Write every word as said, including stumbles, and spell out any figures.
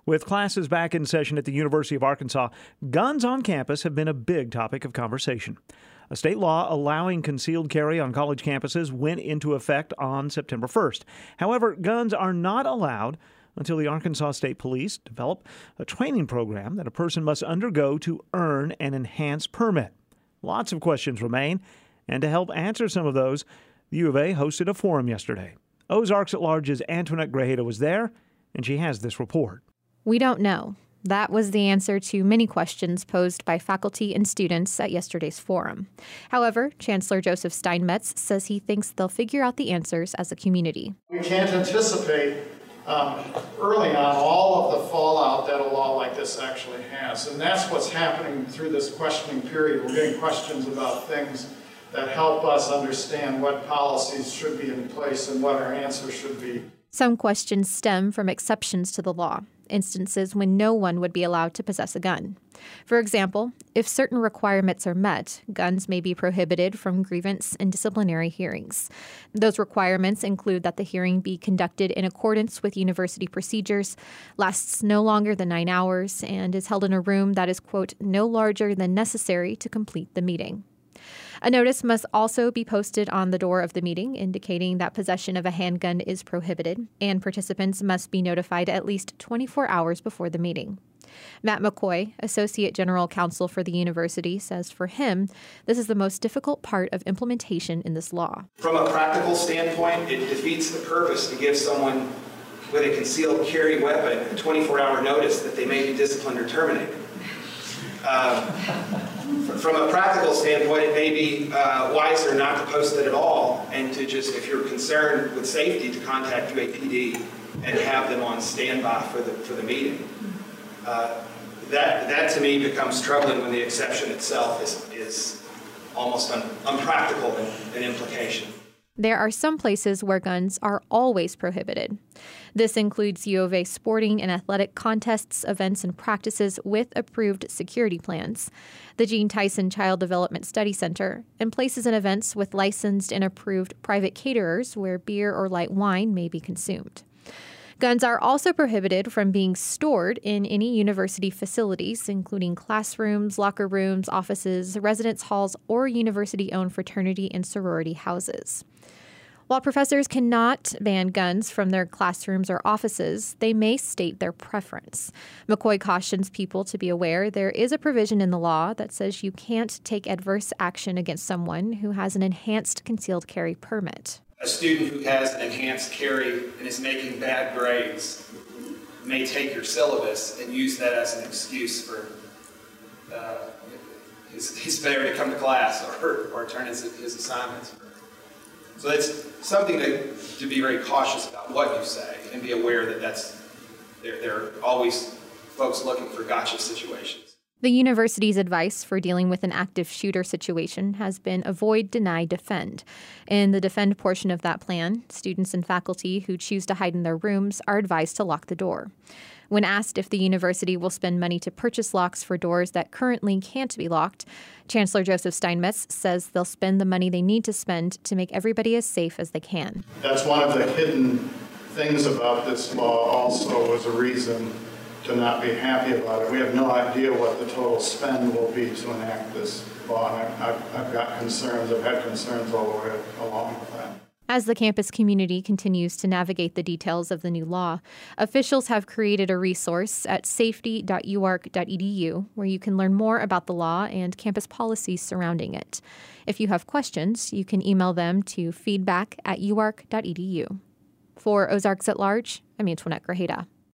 With classes back in session at the University of Arkansas, guns on campus have been a big topic of conversation. A state law allowing concealed carry on college campuses went into effect on September first. However, guns are not allowed until the Arkansas State Police develop a training program that a person must undergo to earn an enhanced permit. Lots of questions remain, and to help answer some of those, the U of A hosted a forum yesterday. Ozarks at Large's Antoinette Grajeda was there, and she has this report. We don't know. That was the answer to many questions posed by faculty and students at yesterday's forum. However, Chancellor Joseph Steinmetz says he thinks they'll figure out the answers as a community. We can't anticipate um, early on all of the fallout that a law like this actually has. And that's what's happening through this questioning period. We're getting questions about things that help us understand what policies should be in place and what our answers should be. Some questions stem from exceptions to the law, instances when no one would be allowed to possess a gun. For example, if certain requirements are met, guns may be prohibited from grievance and disciplinary hearings. Those requirements include that the hearing be conducted in accordance with university procedures, lasts no longer than nine hours, and is held in a room that is, quote, no larger than necessary to complete the meeting. A notice must also be posted on the door of the meeting indicating that possession of a handgun is prohibited, and participants must be notified at least twenty-four hours before the meeting. Matt McCoy, Associate General Counsel for the university, says for him, this is the most difficult part of implementation in this law. From a practical standpoint, it defeats the purpose to give someone with a concealed carry weapon a twenty-four hour notice that they may be disciplined or terminated. Uh, From a practical standpoint, it may be uh, wiser not to post it at all and to just, if you're concerned with safety, to contact U A P D and have them on standby for the for the meeting. Uh, that that to me becomes troubling when the exception itself is is almost un, unpractical in, in implication. There are some places where guns are always prohibited. This includes U of A sporting and athletic contests, events, and practices with approved security plans, the Gene Tyson Child Development Study Center, and places and events with licensed and approved private caterers where beer or light wine may be consumed. Guns are also prohibited from being stored in any university facilities, including classrooms, locker rooms, offices, residence halls, or university-owned fraternity and sorority houses. While professors cannot ban guns from their classrooms or offices, they may state their preference. McCoy cautions people to be aware there is a provision in the law that says you can't take adverse action against someone who has an enhanced concealed carry permit. A student who has an enhanced carry and is making bad grades may take your syllabus and use that as an excuse for uh, his, his failure to come to class or, or turn his, his assignments. So it's something to, to be very cautious about what you say and be aware that that's there, there are always folks looking for gotcha situations. The university's advice for dealing with an active shooter situation has been avoid, deny, defend. In the defend portion of that plan, students and faculty who choose to hide in their rooms are advised to lock the door. When asked if the university will spend money to purchase locks for doors that currently can't be locked, Chancellor Joseph Steinmetz says they'll spend the money they need to spend to make everybody as safe as they can. That's one of the hidden things about this law also was a reason to not be happy about it. We have no idea what the total spend will be to enact this law, and I've, I've, I've got concerns, I've had concerns all the way along with that. As the campus community continues to navigate the details of the new law, officials have created a resource at safety dot u ark dot e d u where you can learn more about the law and campus policies surrounding it. If you have questions, you can email them to feedback at u ark dot e d u. For Ozarks at Large, I'm Antoinette Grajeda.